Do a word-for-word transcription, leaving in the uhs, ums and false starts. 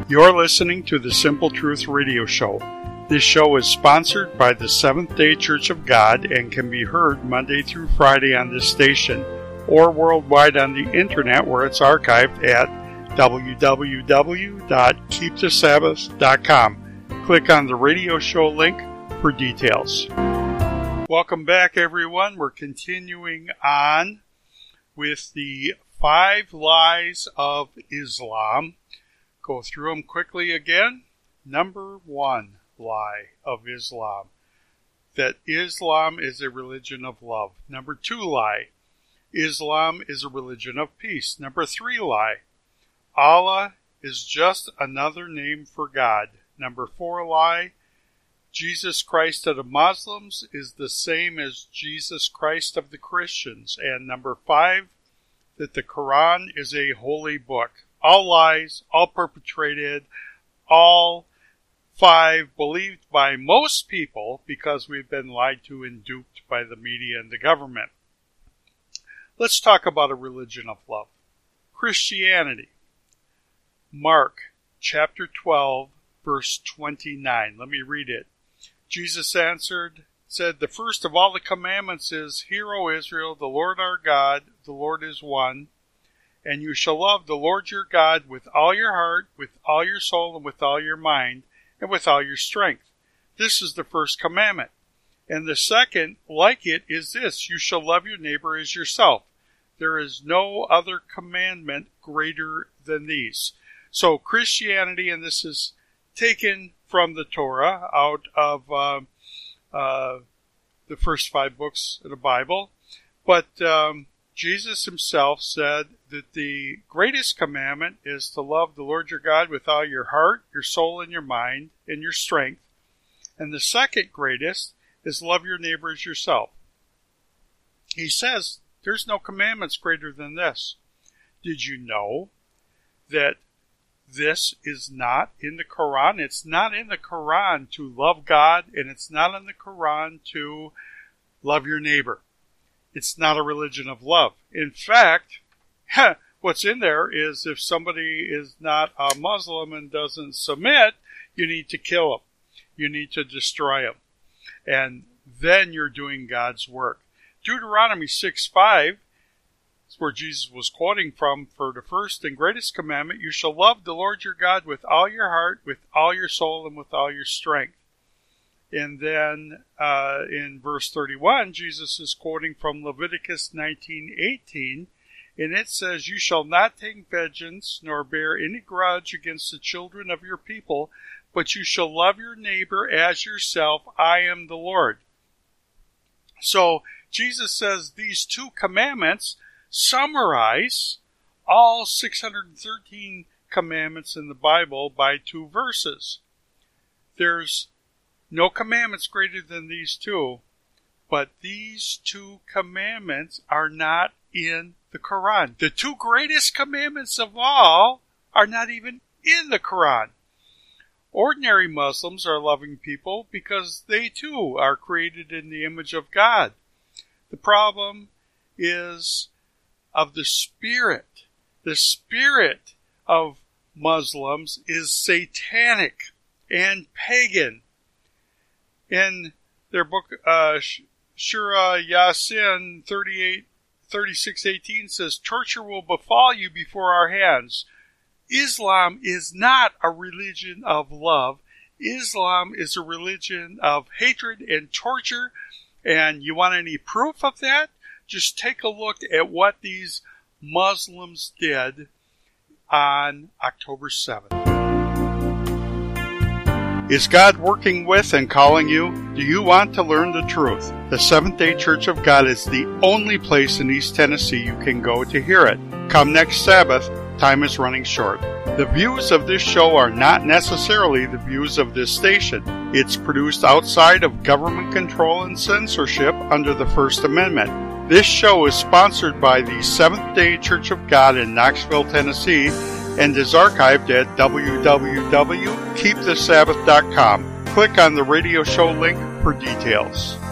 You're listening to the Simple Truth Radio Show. This show is sponsored by the Seventh-day Church of God and can be heard Monday through Friday on this station or worldwide on the internet where it's archived at w w w dot keep the sabbath dot com. Click on the radio show link for details. Welcome back, everyone. We're continuing on with the five lies of Islam. Go through them quickly again. Number one lie of Islam, that Islam is a religion of love. Number two lie, Islam is a religion of peace. Number three lie, Allah is just another name for God. Number four lie, Jesus Christ of the Muslims is the same as Jesus Christ of the Christians. And number five, that the Quran is a holy book. All lies, all perpetrated, all five believed by most people because we've been lied to and duped by the media and the government. Let's talk about a religion of love. Christianity. Mark chapter twelve, verse twenty-nine. Let me read it. Jesus answered, said, the first of all the commandments is, Hear, O Israel, the Lord our God, the Lord is one. And you shall love the Lord your God with all your heart, with all your soul, and with all your mind, and with all your strength. This is the first commandment. And the second, like it, is this, you shall love your neighbor as yourself. There is no other commandment greater than these. So Christianity, and this is taken from the Torah, out of uh, uh, the first five books of the Bible, but um, Jesus himself said that the greatest commandment is to love the Lord your God with all your heart, your soul, and your mind, and your strength. And the second greatest is love your neighbor as yourself. He says there's no commandments greater than this. Did you know that this is not in the Quran? It's not in the Quran to love God, and it's not in the Quran to love your neighbor. It's not a religion of love. In fact, what's in there is if somebody is not a Muslim and doesn't submit, you need to kill them. You need to destroy them. And then you're doing God's work. Deuteronomy six five, that's where Jesus was quoting from for the first and greatest commandment. You shall love the Lord your God with all your heart, with all your soul, and with all your strength. And then uh, in verse thirty-one, Jesus is quoting from Leviticus nineteen eighteen, and it says, You shall not take vengeance, nor bear any grudge against the children of your people, but you shall love your neighbor as yourself. I am the Lord. So Jesus says these two commandments summarize all six hundred thirteen commandments in the Bible by two verses. There's no commandments greater than these two, but these two commandments are not in the Quran. The two greatest commandments of all are not even in the Quran. Ordinary Muslims are loving people because they too are created in the image of God. The problem is of the spirit. The spirit of Muslims is satanic and pagan. In their book, uh, Surah Yasin thirty-eight, thirty-six eighteen says, Torture will befall you before our hands. Islam is not a religion of love. Islam is a religion of hatred and torture. And you want any proof of that? Just take a look at what these Muslims did on October seventh. Is God working with and calling you? Do you want to learn the truth? The Seventh-day Church of God is the only place in East Tennessee you can go to hear it. Come next Sabbath. Time is running short. The views of this show are not necessarily the views of this station. It's produced outside of government control and censorship under the First Amendment. This show is sponsored by the Seventh-day Church of God in Knoxville, Tennessee, and is archived at w w w dot keep the sabbath dot com. Click on the radio show link for details.